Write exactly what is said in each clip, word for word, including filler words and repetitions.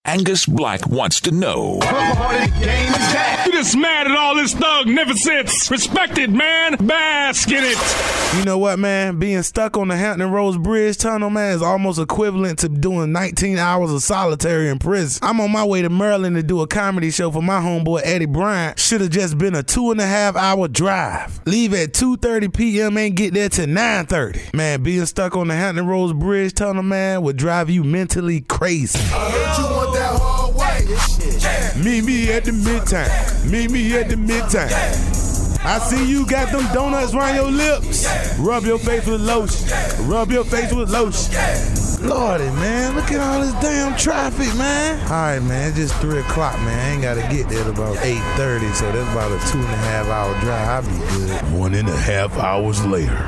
Angus Black wants to know. You just mad at all this thugnificence. Respect it, man. Bask in it. You know what, man? Being stuck on the Hampton Roads Bridge Tunnel, man, is almost equivalent to doing nineteen hours of solitary in prison. I'm on my way to Maryland to do a comedy show for my homeboy Eddie Bryant. Should have just been a two and a half hour drive. Leave at two thirty p.m. and get there till nine thirty. Man, being stuck on the Hampton Roads Bridge Tunnel, man, would drive you mentally crazy. I heard you want that hard way. Meet me at the midtown. Meet me at the midtown. I see you got them donuts around your lips. Rub your face with lotion. Rub your face with lotion. Lordy, man, look at all this damn traffic, man. All right, man, it's just three o'clock, man. I ain't got to get there till about eight thirty, so that's about a two and a half hour drive. I'll be good. One and a half hours later.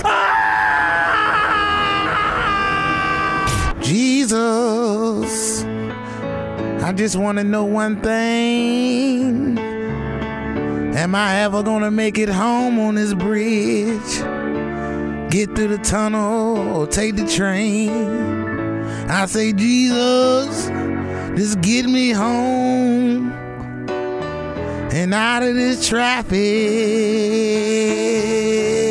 Jesus, I just want to know one thing. Am I ever gonna make it home on this bridge? Get through the tunnel or take the train? I say, Jesus, just get me home and out of this traffic.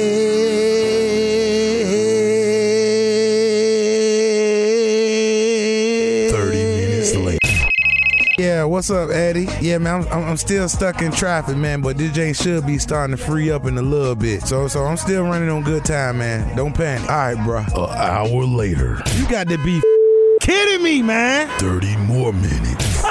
Yeah, what's up, Eddie? Yeah, man, I'm, I'm still stuck in traffic, man, but this ain't should be starting to free up in a little bit. So, so I'm still running on good time, man. Don't panic. All right, bro. An hour later. You got to be kidding me, man. thirty more minutes.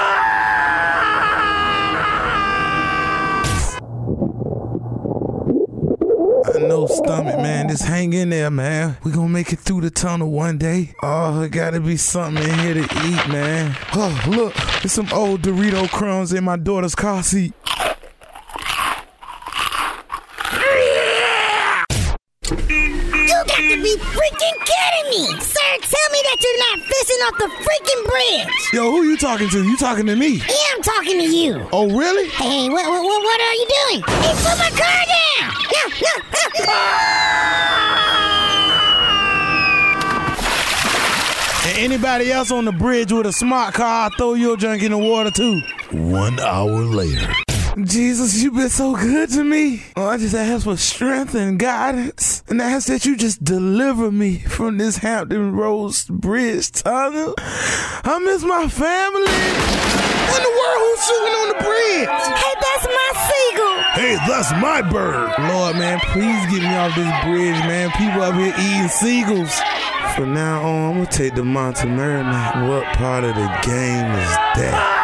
I know, stomach, man. Just hang in there, man. We gonna make it through the tunnel one day. Oh, there gotta be something in here to eat, man. Oh, look, there's some old Dorito crumbs in my daughter's car seat. You got to be freaking kidding me! Sir, tell me that you're not fishing off the freaking bridge! Yo, who you talking to? You talking to me? Yeah, I'm talking to you. Oh, really? Hey, what, what, what are you doing? Hey, put my car down! No, no, no! And anybody else on the bridge with a smart car, I'll throw your junk in the water, too. One hour later. Jesus, you've been so good to me. Oh, I just ask for strength and guidance. And I ask that you just deliver me from this Hampton Roads Bridge Tunnel. I miss my family. What in the world, who's shooting on the bridge? Hey, that's my seagull. Hey, that's my bird. Lord, man, please get me off this bridge, man. People up here eating seagulls. From now on, I'm going to take the Monte Merrimack. What part of the game is that?